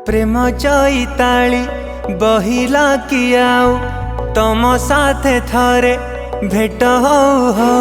प्रेम चैताली बहिला कि आउ तम साथे थरे भेट हौ हौ।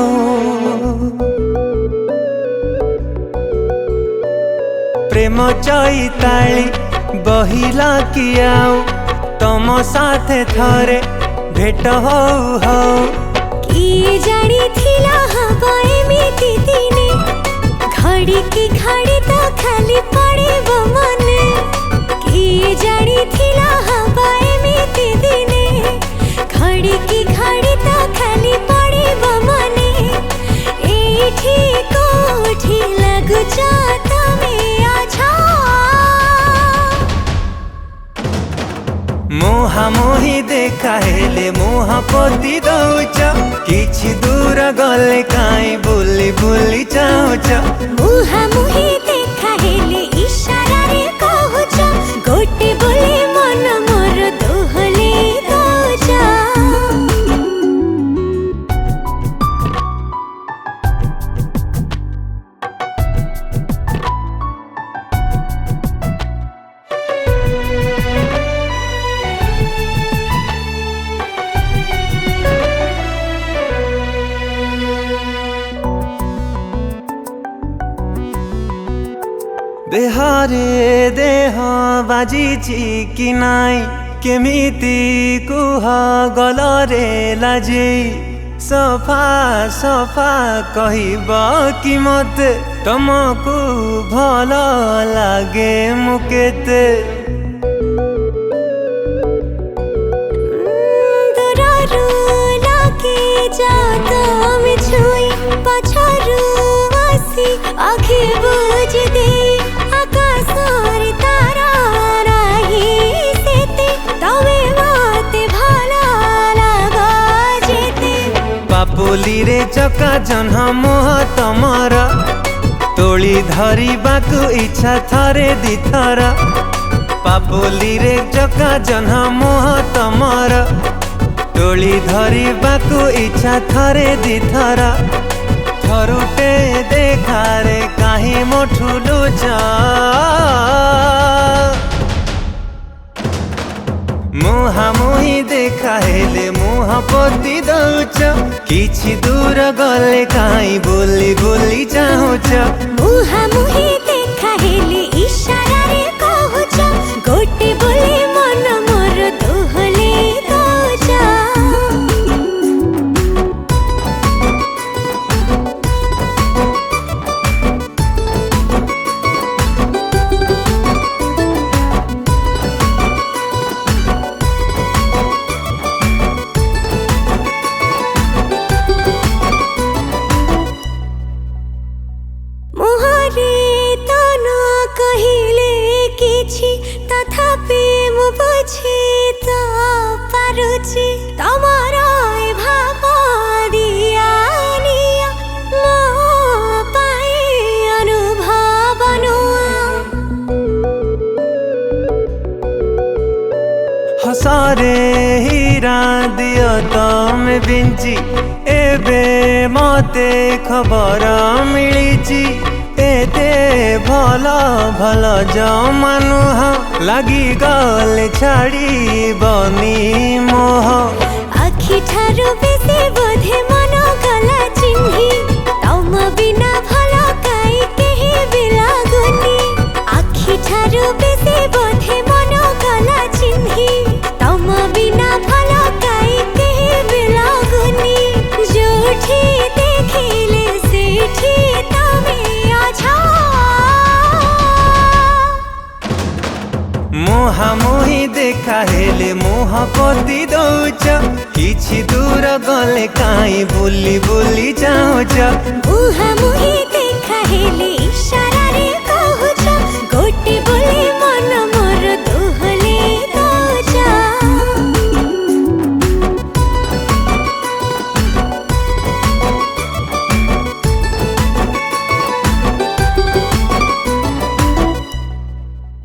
प्रेम चैताली बहिला कि आउ तम साथे थरे भेट हौ हौ। किए जानी थिला हवा एमिति दिने घड़ी की घड़ी तो खाली पड़ेब मने। किए जानी थिला हवा एमिति दिने घड़ी की घड़ी तो खाली पड़ेब मने। एठी कोठी लगुच तमे अछा मुहामुही देखा हेले मुहा पोती दौच किछि दूर गले काई बुली बुली चाहुच। मुहामुही देखा हेले इशारा रे कहूच गोटे बोले मन मोर दोहले दौच। देहरे देह बाजिछि कि नाई केमिति कुह गलरे लाजे। सफा सफा कहब कि मते तमकु भल लागे मुकेते। दूररू लागे जातम छुई पछरू आसी आखि बुझ दे। आकाशर तारा राही सेते तवे मते भला लागा जेते। पापुली रे चका जन्ह मोह तमर तोली धरिबाकु इच्छा थरे दिथर। पापुली रे चका जन्ह मोह तमर तोली धरिबाकु इच्छा थरे दिथर। थरुटे देखारे काहे मोठुलु मुहामुही देखा हेले मुहा पोती दौच किछि दूर गले काई बुली बुली चाहुच। मुहामुही देखा हेले इशारा रे कहूच गोटे बोले मन मोर दोहले दौच। मुहरे तो न कहिले किछि तथापि मु बुझि त पारुछि तमर ए भाव दियानिया मो पाए अनुभव नुआ। हसरे हीरा दियो तमे बिंची एबे मते खबर मिलिची। एते भल भल जमानुह लगी गले छाड़ी बनी मोह। आखि ठारू बेसी बोधे मन गला चिन्ही तम बिना भल काई केही भी लागुनी। आखि ठारू बेसी बोधे मन गला चिन्ही तम बिना भल काई केही भी लागुनी। जोठी देखिले सेठी तमे अछा मुहामुही देखा हेले मुहा पोती दौच किछि दूर गले काई बुली बुली चाहुच। मुहामुही देखा हेले इशारा